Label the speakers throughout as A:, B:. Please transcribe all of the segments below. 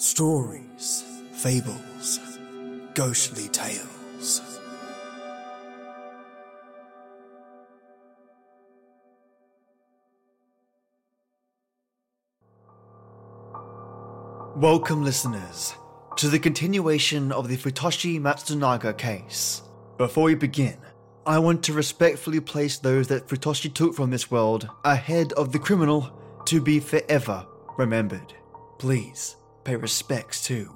A: Stories, fables, ghostly tales. Welcome, listeners, to the continuation of the Futoshi Matsunaga case. Before we begin, I want to respectfully place those that Futoshi took from this world ahead of the criminal to be forever remembered. Please pay respects to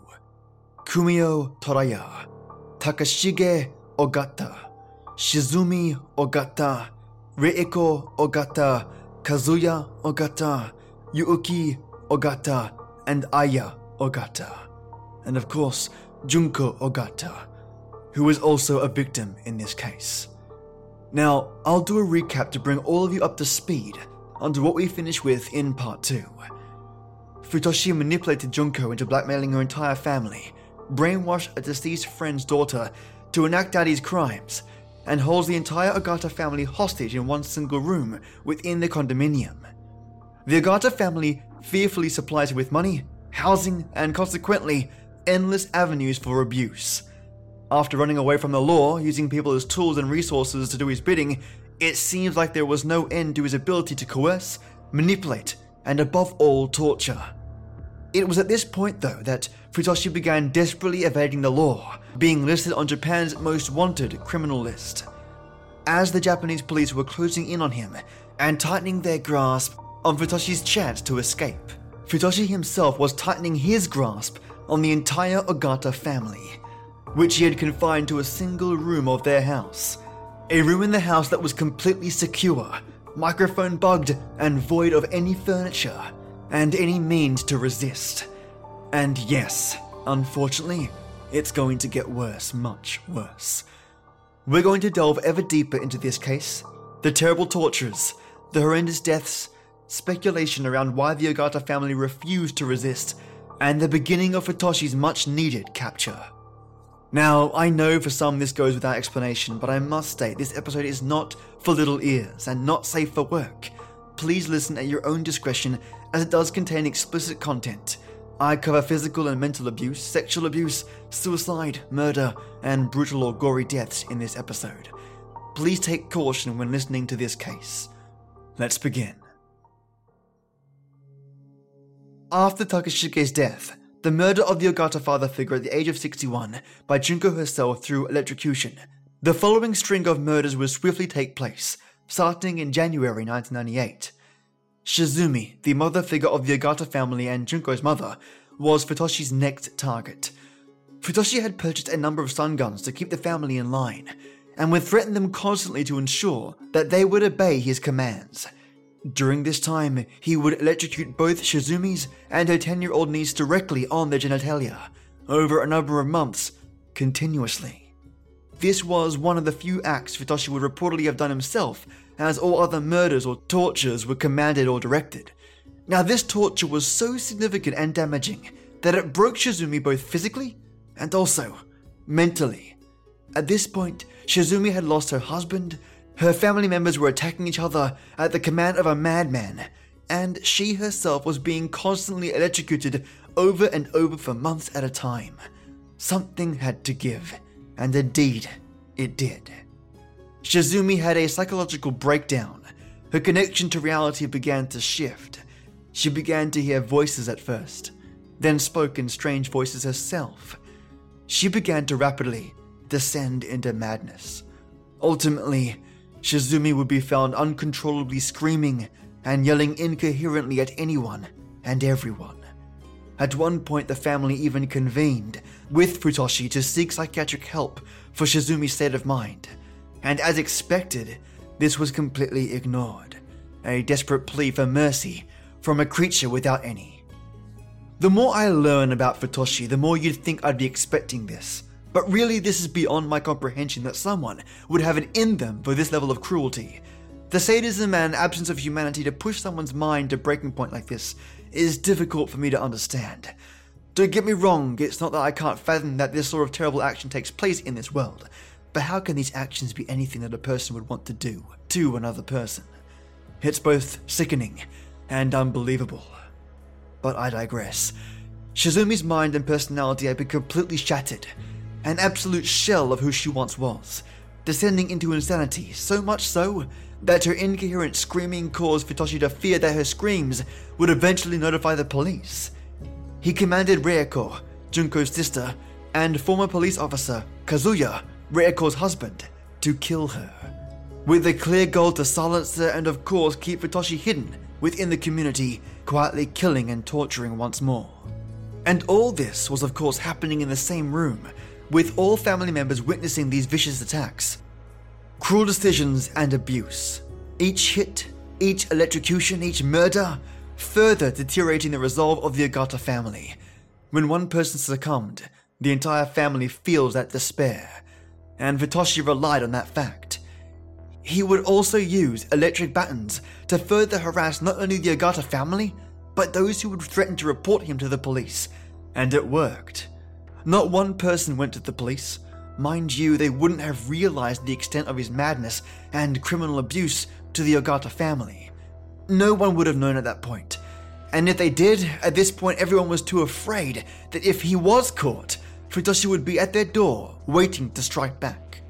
A: Kumio Toraya, Takashige Ogata, Shizumi Ogata, Reiko Ogata, Kazuya Ogata, Yuuki Ogata, and Aya Ogata. And of course, Junko Ogata, who was also a victim in this case. Now, I'll do a recap to bring all of you up to speed onto what we finished with in part 2. Futoshi manipulated Junko into blackmailing her entire family, brainwashed a deceased friend's daughter to enact out his crimes, and holds the entire Ogata family hostage in one single room within the condominium. The Ogata family fearfully supplies her with money, housing, and consequently, endless avenues for abuse. After running away from the law, using people as tools and resources to do his bidding, it seems like there was no end to his ability to coerce, manipulate, and above all, torture. It was at this point, though, that Futoshi began desperately evading the law, being listed on Japan's most wanted criminal list. As the Japanese police were closing in on him and tightening their grasp on Futoshi's chance to escape, Futoshi himself was tightening his grasp on the entire Ogata family, which he had confined to a single room of their house. A room in the house that was completely secure, microphone bugged, and void of any furniture, and any means to resist. And yes, unfortunately, it's going to get worse, much worse. We're going to delve ever deeper into this case, the terrible tortures, the horrendous deaths, speculation around why the Ogata family refused to resist, and the beginning of Futoshi's much-needed capture. Now, I know for some this goes without explanation, but I must state this episode is not for little ears and not safe for work. Please listen at your own discretion, as it does contain explicit content. I cover physical and mental abuse, sexual abuse, suicide, murder, and brutal or gory deaths in this episode. Please take caution when listening to this case. Let's begin. After Takashige's death, the murder of the Ogata father figure at the age of 61 by Junko herself through electrocution, the following string of murders would swiftly take place, starting in January 1998. Shizumi, the mother figure of the Ogata family and Junko's mother, was Futoshi's next target. Futoshi had purchased a number of stun guns to keep the family in line, and would threaten them constantly to ensure that they would obey his commands. During this time, he would electrocute both Shizumi's and her 10-year-old niece directly on their genitalia, over a number of months, continuously. This was one of the few acts Futoshi would reportedly have done himself, as all other murders or tortures were commanded or directed. Now, this torture was so significant and damaging that it broke Shizumi both physically and also mentally. At this point, Shizumi had lost her husband, her family members were attacking each other at the command of a madman, and she herself was being constantly electrocuted over and over for months at a time. Something had to give, and indeed, it did. Shizumi had a psychological breakdown. Her connection to reality began to shift. She began to hear voices at first, then spoke in strange voices herself. She began to rapidly descend into madness. Ultimately, Shizumi would be found uncontrollably screaming and yelling incoherently at anyone and everyone. At one point, the family even convened with Futoshi to seek psychiatric help for Shizumi's state of mind. And as expected, this was completely ignored. A desperate plea for mercy from a creature without any. The more I learn about Futoshi, the more you'd think I'd be expecting this. But really, this is beyond my comprehension that someone would have it in them for this level of cruelty. The sadism and absence of humanity to push someone's mind to breaking point like this is difficult for me to understand. Don't get me wrong, it's not that I can't fathom that this sort of terrible action takes place in this world. But how can these actions be anything that a person would want to do to another person? It's both sickening and unbelievable. But I digress. Shizumi's mind and personality had been completely shattered, an absolute shell of who she once was, descending into insanity, so much so that her incoherent screaming caused Futoshi to fear that her screams would eventually notify the police. He commanded Reiko, Junko's sister, and former police officer Kazuya, Reiko's husband, to kill her, with the clear goal to silence her and of course keep Futoshi hidden within the community, quietly killing and torturing once more. And all this was of course happening in the same room, with all family members witnessing these vicious attacks. Cruel decisions and abuse. Each hit, each electrocution, each murder, further deteriorating the resolve of the Ogata family. When one person succumbed, the entire family feels that despair, and Futoshi relied on that fact. He would also use electric batons to further harass not only the Ogata family, but those who would threaten to report him to the police, and it worked. Not one person went to the police. Mind you, they wouldn't have realized the extent of his madness and criminal abuse to the Ogata family. No one would have known at that point. And if they did, at this point everyone was too afraid that if he was caught, Futoshi would be at their door waiting to strike back.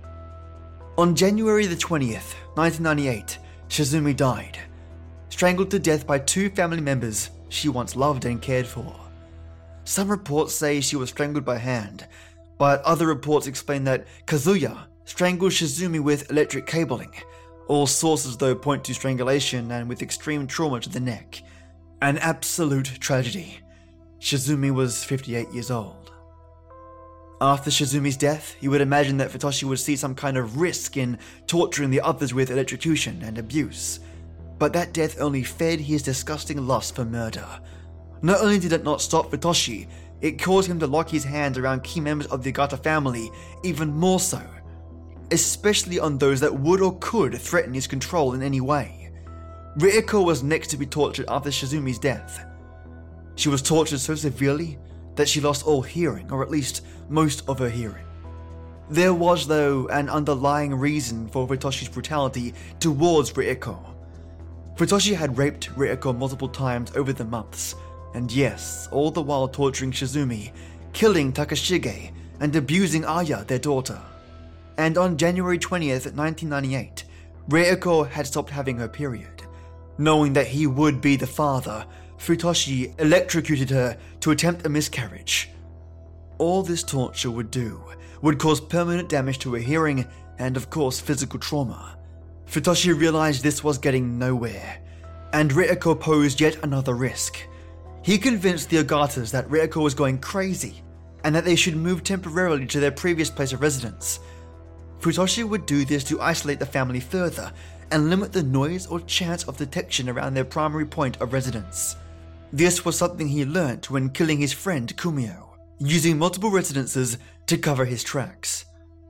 A: On January the 20th, 1998, Shizumi died, strangled to death by two family members she once loved and cared for. Some reports say she was strangled by hand, but other reports explain that Kazuya strangled Shizumi with electric cabling. All sources though point to strangulation and with extreme trauma to the neck. An absolute tragedy. Shizumi was 58 years old. After Shizumi's death, you would imagine that Futoshi would see some kind of risk in torturing the others with electrocution and abuse. But that death only fed his disgusting lust for murder. Not only did it not stop Futoshi, it caused him to lock his hands around key members of the Ogata family even more so, especially on those that would or could threaten his control in any way. Reiko was next to be tortured after Shizumi's death. She was tortured so severely that she lost all hearing, or at least most of her hearing. There was, though, an underlying reason for Futoshi's brutality towards Reiko. Futoshi had raped Reiko multiple times over the months, and yes, all the while torturing Shizumi, killing Takashige, and abusing Aya, their daughter. And on January 20th, 1998, Reiko had stopped having her period. Knowing that he would be the father, Futoshi electrocuted her to attempt a miscarriage. All this torture would cause permanent damage to her hearing and of course physical trauma. Futoshi realized this was getting nowhere, and Reiko posed yet another risk. He convinced the Ogatas that Reiko was going crazy, and that they should move temporarily to their previous place of residence. Futoshi would do this to isolate the family further, and limit the noise or chance of detection around their primary point of residence. This was something he learnt when killing his friend Kumio, using multiple residences to cover his tracks.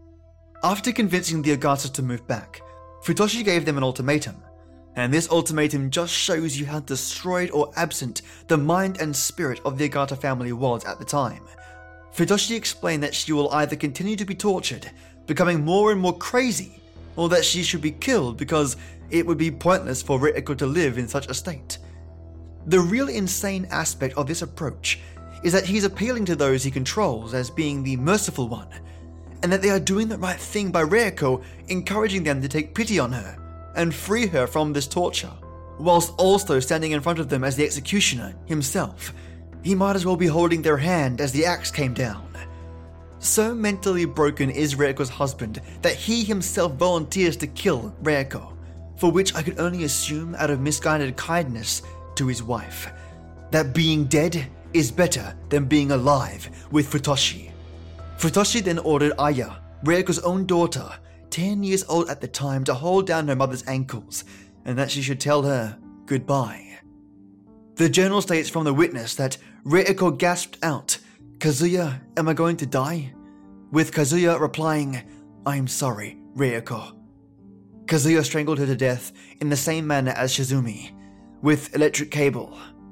A: After convincing the Ogatas to move back, Futoshi gave them an ultimatum, and this ultimatum just shows you how destroyed or absent the mind and spirit of the Ogata family was at the time. Futoshi explained that she will either continue to be tortured, becoming more and more crazy, or that she should be killed because it would be pointless for Reiko to live in such a state. The real insane aspect of this approach is that he's appealing to those he controls as being the merciful one, and that they are doing the right thing by Reiko, encouraging them to take pity on her and free her from this torture, whilst also standing in front of them as the executioner himself. He might as well be holding their hand as the axe came down. So mentally broken is Reiko's husband that he himself volunteers to kill Reiko, for which I could only assume out of misguided kindness to his wife, that being dead is better than being alive with Futoshi. Futoshi then ordered Aya, Reiko's own daughter, 10 years old at the time, to hold down her mother's ankles, and that she should tell her goodbye. The journal states from the witness that Reiko gasped out, "Kazuya, am I going to die?" With Kazuya replying, "I'm sorry, Reiko." Kazuya strangled her to death in the same manner as Shizumi, with electric cable.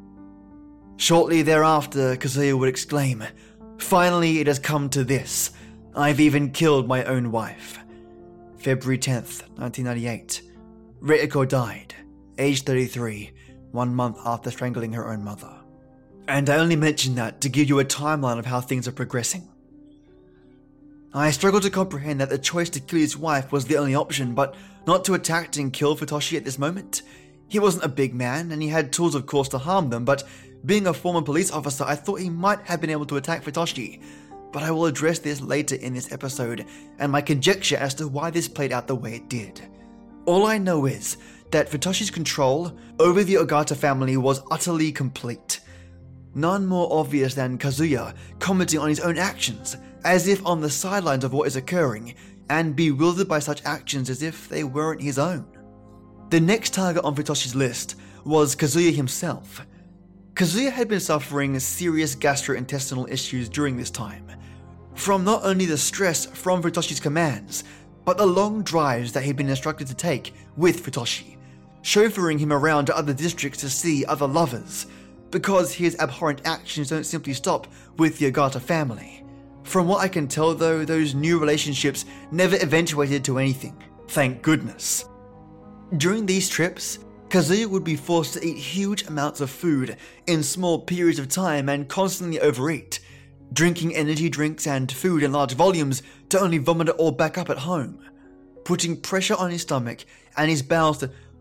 A: Shortly thereafter, Kazuya would exclaim, "Finally it has come to this. I've even killed my own wife." February 10th, 1998. Reiko died, aged 33, 1 month after strangling her own mother. And I only mention that to give you a timeline of how things are progressing. I struggle to comprehend that the choice to kill his wife was the only option, but not to attack and kill Futoshi at this moment. He wasn't a big man, and he had tools of course to harm them, but being a former police officer, I thought he might have been able to attack Futoshi. But I will address this later in this episode, and my conjecture as to why this played out the way it did. All I know is that Futoshi's control over the Ogata family was utterly complete. None more obvious than Kazuya commenting on his own actions, as if on the sidelines of what is occurring, and bewildered by such actions as if they weren't his own. The next target on Futoshi's list was Kazuya himself. Kazuya had been suffering serious gastrointestinal issues during this time, from not only the stress from Futoshi's commands, but the long drives that he'd been instructed to take with Futoshi, chauffeuring him around to other districts to see other lovers, because his abhorrent actions don't simply stop with the Ogata family. From what I can tell though, those new relationships never eventuated to anything, thank goodness. During these trips, Kazuya would be forced to eat huge amounts of food in small periods of time and constantly overeat, drinking energy drinks and food in large volumes to only vomit it all back up at home, putting pressure on his stomach and his bowels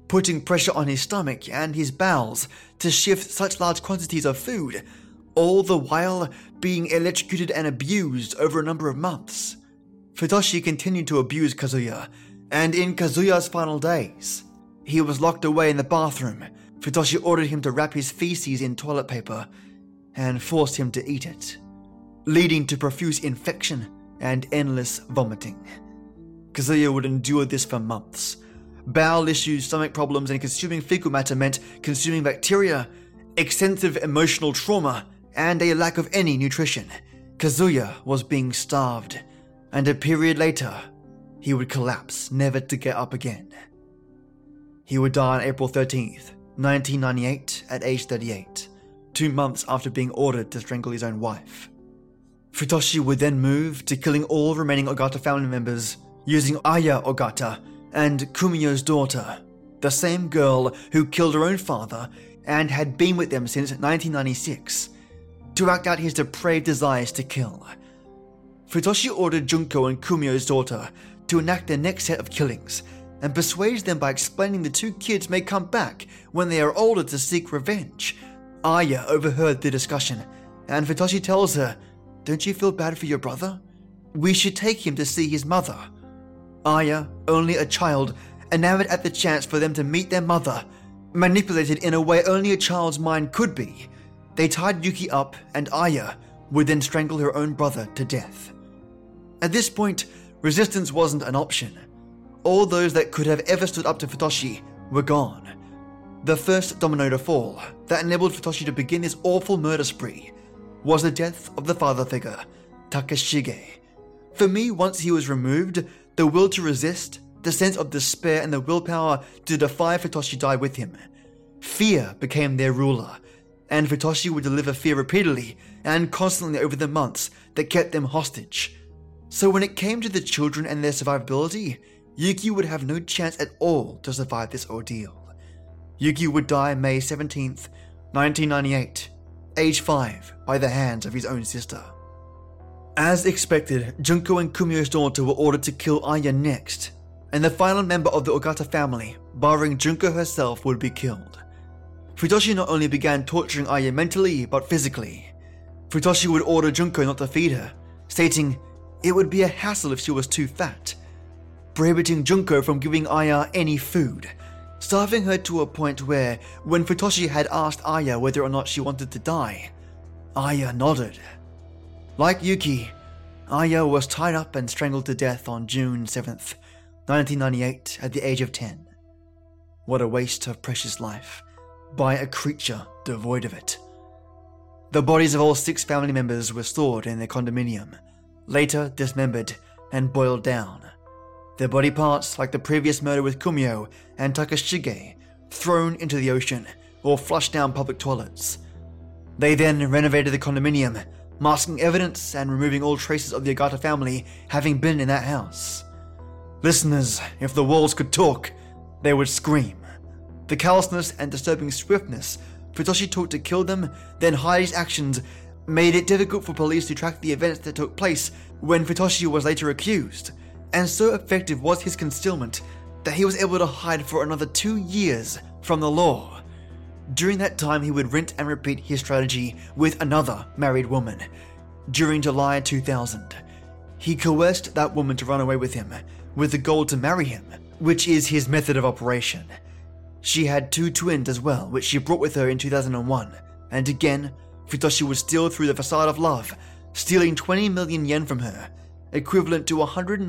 A: to shift such large quantities of food, all the while being electrocuted and abused over a number of months. Futoshi continued to abuse Kazuya, and in Kazuya's final days, he was locked away in the bathroom. Futoshi ordered him to wrap his feces in toilet paper and forced him to eat it, leading to profuse infection and endless vomiting. Kazuya would endure this for months. Bowel issues, stomach problems, and consuming fecal matter meant consuming bacteria, extensive emotional trauma, and a lack of any nutrition. Kazuya was being starved, and a period later, he would collapse, never to get up again. He would die on April 13th, 1998, at age 38, 2 months after being ordered to strangle his own wife. Futoshi would then move to killing all remaining Ogata family members using Aya Ogata and Kumiyo's daughter, the same girl who killed her own father and had been with them since 1996, to act out his depraved desires to kill. Futoshi ordered Junko and Kumiyo's daughter to enact their next set of killings, and persuades them by explaining the two kids may come back when they are older to seek revenge. Aya overheard the discussion, and Futoshi tells her, "Don't you feel bad for your brother? We should take him to see his mother." Aya, only a child, enamored at the chance for them to meet their mother, manipulated in a way only a child's mind could be. They tied Yuki up, and Aya would then strangle her own brother to death. At this point, resistance wasn't an option. All those that could have ever stood up to Futoshi were gone. The first domino to fall that enabled Futoshi to begin his awful murder spree was the death of the father figure, Takashige. For me, once he was removed, the will to resist, the sense of despair, and the willpower to defy Futoshi died with him. Fear became their ruler, and Futoshi would deliver fear repeatedly and constantly over the months that kept them hostage. So when it came to the children and their survivability, Yuki would have no chance at all to survive this ordeal. Yuki would die May 17th, 1998, age 5, by the hands of his own sister. As expected, Junko and Kumiyo's daughter were ordered to kill Aya next, and the final member of the Ogata family, barring Junko herself, would be killed. Futoshi not only began torturing Aya mentally, but physically. Futoshi would order Junko not to feed her, stating it would be a hassle if she was too fat, prohibiting Junko from giving Aya any food, starving her to a point where, when Futoshi had asked Aya whether or not she wanted to die, Aya nodded. Like Yuki, Aya was tied up and strangled to death on June 7th, 1998, at the age of 10. What a waste of precious life, by a creature devoid of it. The bodies of all 6 family members were stored in their condominium, later dismembered and boiled down. Their body parts, like the previous murder with Kumiyo and Takashige, thrown into the ocean or flushed down public toilets. They then renovated the condominium, masking evidence and removing all traces of the Ogata family having been in that house. Listeners, if the walls could talk, they would scream. The callousness and disturbing swiftness Futoshi took to kill them, then hide his actions, made it difficult for police to track the events that took place when Futoshi was later accused, and so effective was his concealment that he was able to hide for another 2 years from the law. During that time, he would rinse and repeat his strategy with another married woman. During July 2000, he coerced that woman to run away with him, with the goal to marry him, which is his method of operation. She had 2 twins as well, which she brought with her in 2001, and again, Futoshi would steal through the facade of love, stealing 20 million yen from her, equivalent to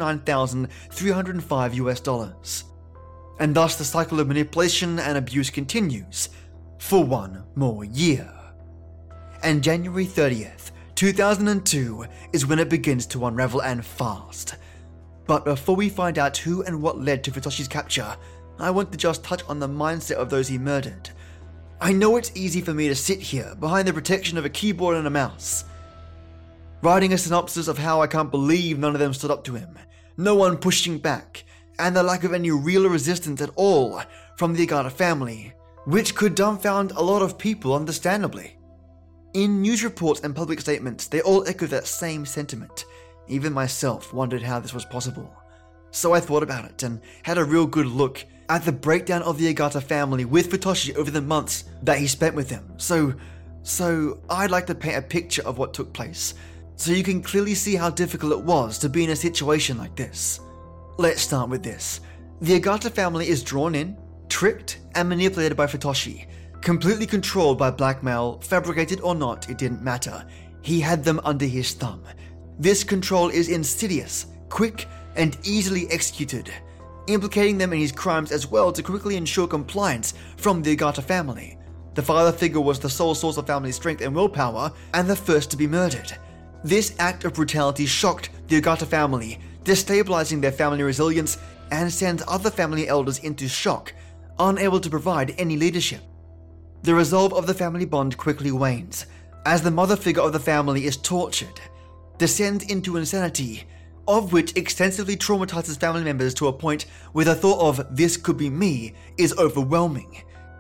A: $109,305. And thus the cycle of manipulation and abuse continues for 1 more year. And January 30th, 2002 is when it begins to unravel, and fast. But before we find out who and what led to Futoshi's capture, I want to just touch on the mindset of those he murdered. I know it's easy for me to sit here behind the protection of a keyboard and a mouse, writing a synopsis of how I can't believe none of them stood up to him, no one pushing back, and the lack of any real resistance at all from the Egata family, which could dumbfound a lot of people understandably. In news reports and public statements, they all echo that same sentiment. Even myself wondered how this was possible. So I thought about it and had a real good look at the breakdown of the Egata family with Futoshi over the months that he spent with them. So I'd like to paint a picture of what took place, so you can clearly see how difficult it was to be in a situation like this. Let's start with this. The Egata family is drawn in, tricked, and manipulated by Futoshi, completely controlled by blackmail, fabricated or not, it didn't matter. He had them under his thumb. This control is insidious, quick, and easily executed, implicating them in his crimes as well to quickly ensure compliance from the Egata family. The father figure was the sole source of family strength and willpower, and the first to be murdered. This act of brutality shocked the Egata family, destabilizing their family resilience, and sends other family elders into shock, unable to provide any leadership. The resolve of the family bond quickly wanes, as the mother figure of the family is tortured, descends into insanity, of which extensively traumatizes family members to a point where the thought of "this could be me" is overwhelming.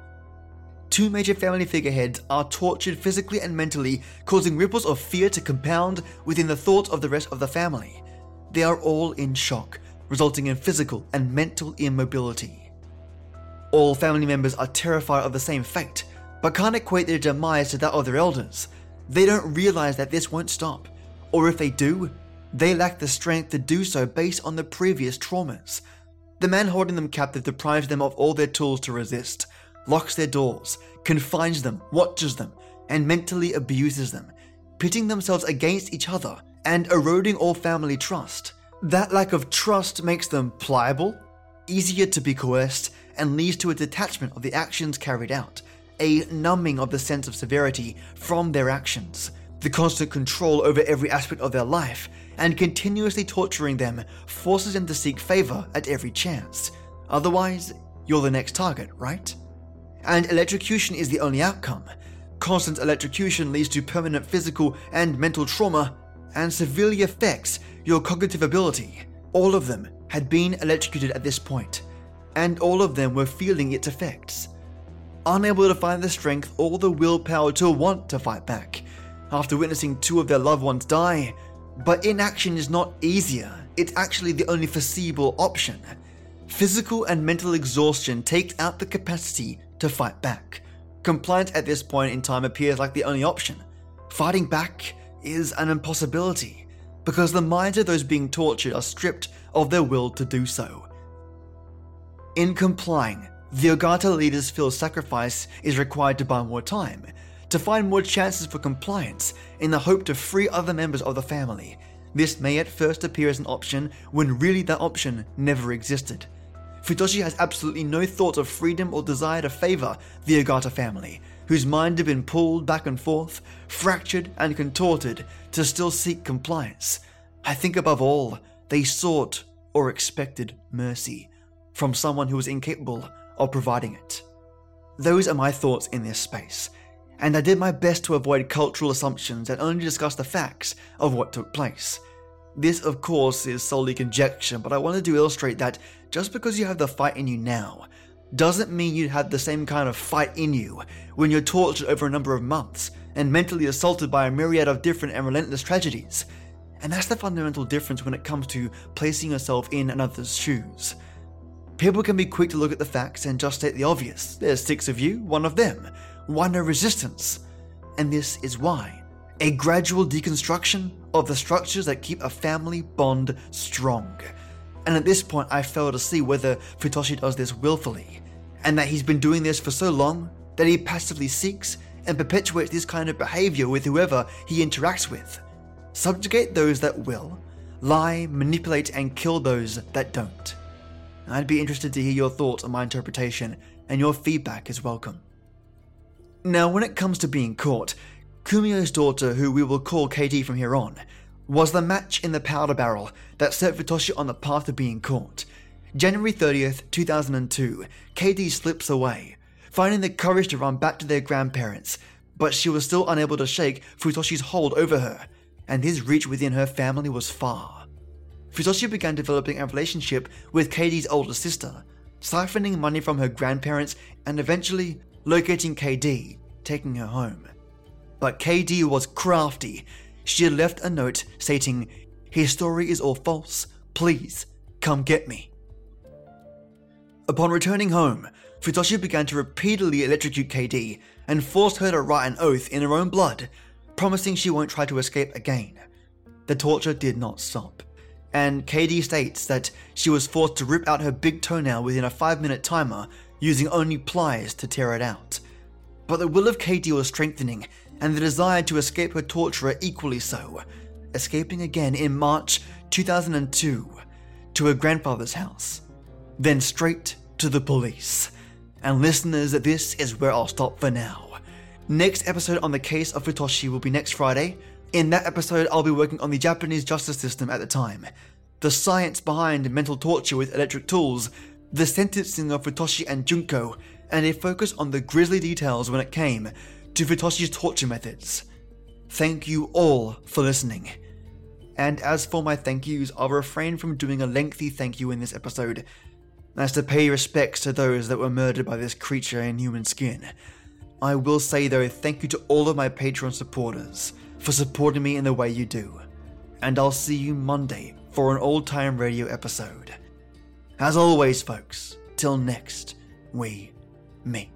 A: 2 major family figureheads are tortured physically and mentally, causing ripples of fear to compound within the thoughts of the rest of the family. They are all in shock, resulting in physical and mental immobility. All family members are terrified of the same fate, but can't equate their demise to that of their elders. They don't realize that this won't stop, or if they do, they lack the strength to do so based on the previous traumas. The man holding them captive deprives them of all their tools to resist, locks their doors, confines them, watches them, and mentally abuses them, pitting themselves against each other and eroding all family trust. That lack of trust makes them pliable, easier to be coerced, and leads to a detachment of the actions carried out, a numbing of the sense of severity from their actions, the constant control over every aspect of their life, and continuously torturing them forces them to seek favor at every chance. Otherwise, you're the next target, right? And electrocution is the only outcome. Constant electrocution leads to permanent physical and mental trauma, and severely affects your cognitive ability. All of them had been electrocuted at this point, and all of them were feeling its effects. Unable to find the strength or the willpower to want to fight back, after witnessing 2 of their loved ones die. But inaction is not easier, it's actually the only foreseeable option. Physical and mental exhaustion takes out the capacity to fight back. Compliance at this point in time appears like the only option. Fighting back is an impossibility, because the minds of those being tortured are stripped of their will to do so. In complying, the Egata leaders feel sacrifice is required to buy more time, to find more chances for compliance in the hope to free other members of the family. This may at first appear as an option when really that option never existed. Futoshi has absolutely no thought of freedom or desire to favor the Egata family, whose mind had been pulled back and forth, fractured and contorted to still seek compliance. I think above all, they sought or expected mercy from someone who was incapable of providing it. Those are my thoughts in this space, and I did my best to avoid cultural assumptions and only discuss the facts of what took place. This, of course, is solely conjecture, but I wanted to illustrate that just because you have the fight in you now, doesn't mean you'd have the same kind of fight in you when you're tortured over a number of months and mentally assaulted by a myriad of different and relentless tragedies. And that's the fundamental difference when it comes to placing yourself in another's shoes. People can be quick to look at the facts and just state the obvious. There's 6 of you, 1 of them. Why no resistance? And this is why. A gradual deconstruction of the structures that keep a family bond strong. And at this point, I fail to see whether Futoshi does this willfully, and that he's been doing this for so long that he passively seeks and perpetuates this kind of behavior with whoever he interacts with. Subjugate those that will, lie, manipulate, and kill those that don't. I'd be interested to hear your thoughts on my interpretation, and your feedback is welcome. Now, when it comes to being caught, Kumio's daughter, who we will call KD from here on, was the match in the powder barrel that set Futoshi on the path to being caught. January 30th, 2002, KD slips away, finding the courage to run back to their grandparents, but she was still unable to shake Futoshi's hold over her, and his reach within her family was far. Futoshi began developing a relationship with KD's older sister, siphoning money from her grandparents and eventually locating KD, taking her home. But KD was crafty. She had left a note stating, "His story is all false. Please, come get me." Upon returning home, Futoshi began to repeatedly electrocute KD and forced her to write an oath in her own blood, promising she won't try to escape again. The torture did not stop, and KD states that she was forced to rip out her big toenail within a 5-minute timer, using only pliers to tear it out. But the will of KD was strengthening, and the desire to escape her torturer equally so, escaping again in March 2002 to her grandfather's house, then straight to the police. And listeners, this is where I'll stop for now. Next episode on the case of Futoshi will be next Friday. In that episode, I'll be working on the Japanese justice system at the time, the science behind mental torture with electric tools, the sentencing of Futoshi and Junko, and a focus on the grisly details when it came to Futoshi's torture methods. Thank you all for listening. And as for my thank yous, I'll refrain from doing a lengthy thank you in this episode, as to pay respects to those that were murdered by this creature in human skin. I will say though, thank you to all of my Patreon supporters for supporting me in the way you do. And I'll see you Monday for an Old Time Radio episode. As always folks, till next we meet.